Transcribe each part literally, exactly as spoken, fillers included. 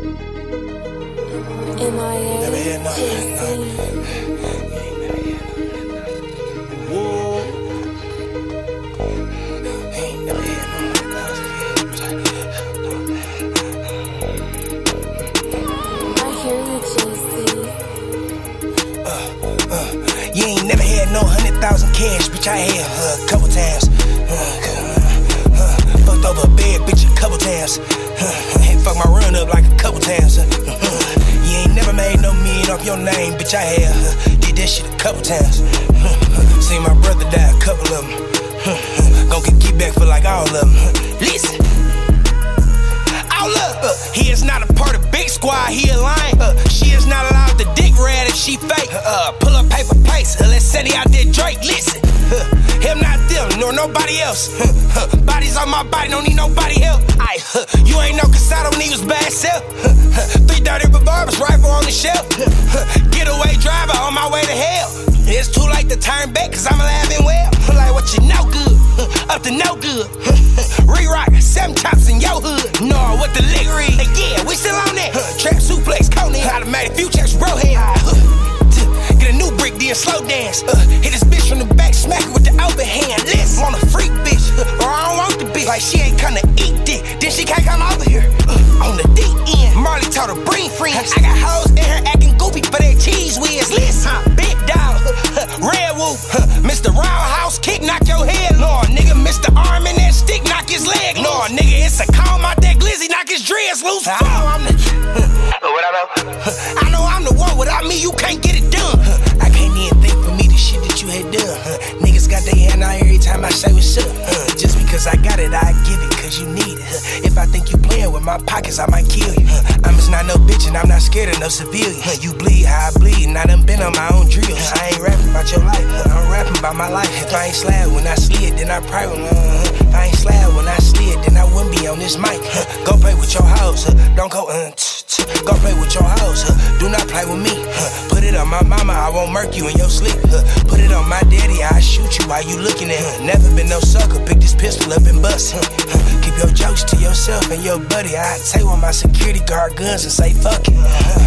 M I A Never had no, no. Whoa. Ain't never had no I hear you, J C. Uh, uh, you ain't never had no hundred thousand cash, bitch. I had uh, a couple times. Uh, uh, uh, fucked over a bad bitch a couple times. Uh, had fucked my run up like a couple times. Uh, uh, you ain't never made no million off your name, bitch. I had uh, did that shit a couple times. Uh, uh, seen my brother die, a couple of them. Uh, uh, gon' get get back for like all of them. Uh, listen. All up, uh, he is not a part of Big Squad, he a lion. Uh, she is not allowed to dick rat if she fake. Uh, pull up paper plates, uh, let's send it out there, Drake. Listen, uh, him not them, nor nobody else. Uh, uh, bodies on my body, don't need nobody help. Aye, uh, you ain't no Casado, niggas bad self. Uh, uh, three thirty revolvers, rifle on the shelf. Uh, uh, getaway driver on my way to hell. It's too late to turn back, cause I'm alive and well. Like what you know good, uh, up to no good. Re-rock, seven chops in your hood. No, what the lick read? Hey, yeah, we still on that. Uh, trap suplex, Conan. Automatic few checks, bro hand. Uh, get a new brick, then slow dance. Uh, hit this bitch from the back, smack her with the open hand. Listen, want a freak bitch, uh, or I don't want the bitch. Like she ain't come to eat dick, then she can't come over here. Uh, on the deep end, Marley told her bring friends. I got hoes in her acting goofy for that cheese whiz. Listen, huh, big dog, uh, red wolf, uh, Mister Roundhouse kick, knock your head. Lord, nigga, Mister Arm in that stick, knock his leg. Lord, nigga, it's a comb out that glizzy, knock his dreads loose. I know I'm the. What I know? I know I'm the one. Without me, you can't get it done. I can't even think for me the shit that you had done. Niggas got their hand out every time I say what's up. Just because I got it, I give it cause you need it. If I think you playing with my pockets, I might kill you. I'm just not no bitch and I'm not scared of no civilian. You bleed how I bleed and I done been on my own drills. I ain't rapping about your life, I'm rapping about my life. If I ain't slab when I slid, then I probably uh, If I ain't slab when I slid, then I wouldn't be on this mic. Go play with your hoes, don't go uh, Go play with your hoes, do not play with me. Put it on my mama, I won't murk you in your sleep. Put it on my daddy, I'll shoot you while you looking at her. Never been no sucker, pick this pistol up and bust. Keep your jokes to yourself and your buddy. I take one of my security guard guns and say fuck it.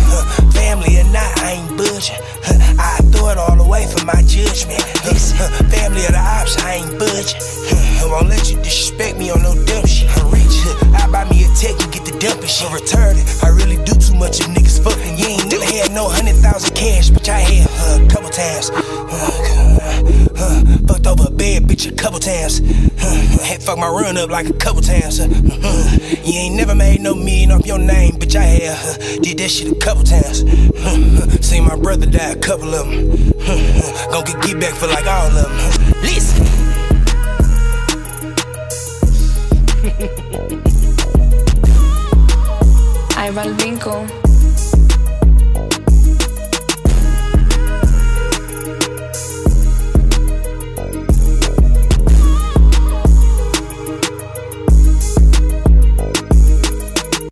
Family or not, I ain't budging. I throw it all away for my judgment. Listen, family of the ops, I ain't budging. I won't let you disrespect me on no dumb shit. I reach, I buy me a tech and get the dumping shit. Retarded, I really do too much of niggas fucking. You ain't never had no hundred thousand cash, bitch. I had uh, a couple times. Uh, uh, fucked over a bad bitch a couple times. Uh, had fucked my run up like a couple times. Uh, uh, you ain't never made no million off your name, bitch. I had uh, did that shit a couple times. Uh, uh, seen my brother die, a couple of them. Uh, uh, gon' get get back for like all of them. Uh, listen. Ahí va el vinco.